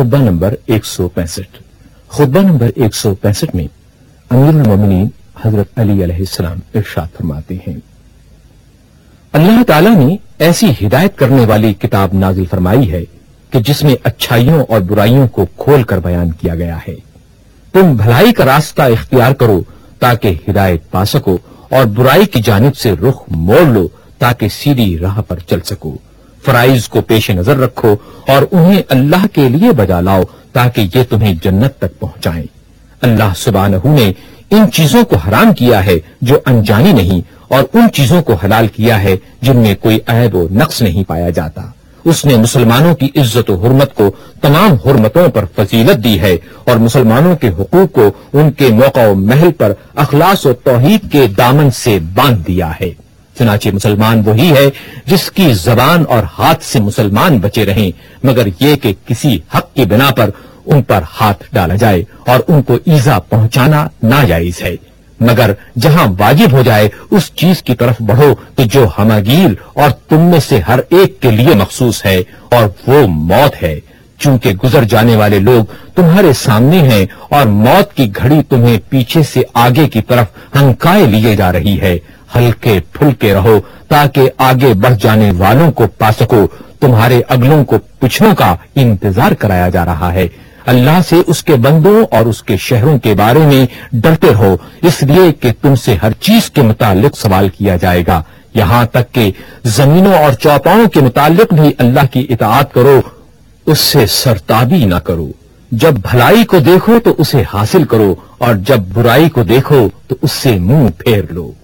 خطبہ نمبر 165 خطبہ نمبر 165 میں امیر المومنین حضرت علی علیہ السلام ارشاد فرماتے ہیں، اللہ تعالیٰ نے ایسی ہدایت کرنے والی کتاب نازل فرمائی ہے کہ جس میں اچھائیوں اور برائیوں کو کھول کر بیان کیا گیا ہے۔ تم بھلائی کا راستہ اختیار کرو تاکہ ہدایت پا سکو، اور برائی کی جانب سے رخ موڑ لو تاکہ سیدھی راہ پر چل سکو۔ فرائض کو پیش نظر رکھو اور انہیں اللہ کے لیے بجا لاؤ تاکہ یہ تمہیں جنت تک پہنچائیں۔ اللہ سبحانہ نے ان چیزوں کو حرام کیا ہے جو انجانی نہیں، اور ان چیزوں کو حلال کیا ہے جن میں کوئی عیب و نقص نہیں پایا جاتا۔ اس نے مسلمانوں کی عزت و حرمت کو تمام حرمتوں پر فضیلت دی ہے، اور مسلمانوں کے حقوق کو ان کے موقع و محل پر اخلاص و توحید کے دامن سے باندھ دیا ہے۔ چنانچہ مسلمان وہی ہے جس کی زبان اور ہاتھ سے مسلمان بچے رہیں، مگر یہ کہ کسی حق کی بنا پر ان پر ہاتھ ڈالا جائے اور ان کو ایذا پہنچانا ناجائز ہے، مگر جہاں واجب ہو جائے اس چیز کی طرف بڑھو کہ جو ہمگیر اور تم میں سے ہر ایک کے لیے مخصوص ہے، اور وہ موت ہے۔ چونکہ گزر جانے والے لوگ تمہارے سامنے ہیں اور موت کی گھڑی تمہیں پیچھے سے آگے کی طرف ہنکائے لیے جا رہی ہے، ہلکے پھلکے رہو تاکہ آگے بڑھ جانے والوں کو پا سکو۔ تمہارے اگلوں کو پچھلوں کا انتظار کرایا جا رہا ہے۔ اللہ سے اس کے بندوں اور اس کے شہروں کے بارے میں ڈرتے رہو، اس لیے کہ تم سے ہر چیز کے متعلق سوال کیا جائے گا، یہاں تک کہ زمینوں اور چوپاؤں کے متعلق بھی اللہ کی اطاعت کرو، اس سے سرتابی نہ کرو۔ جب بھلائی کو دیکھو تو اسے حاصل کرو، اور جب برائی کو دیکھو تو اس سے منہ پھیر لو۔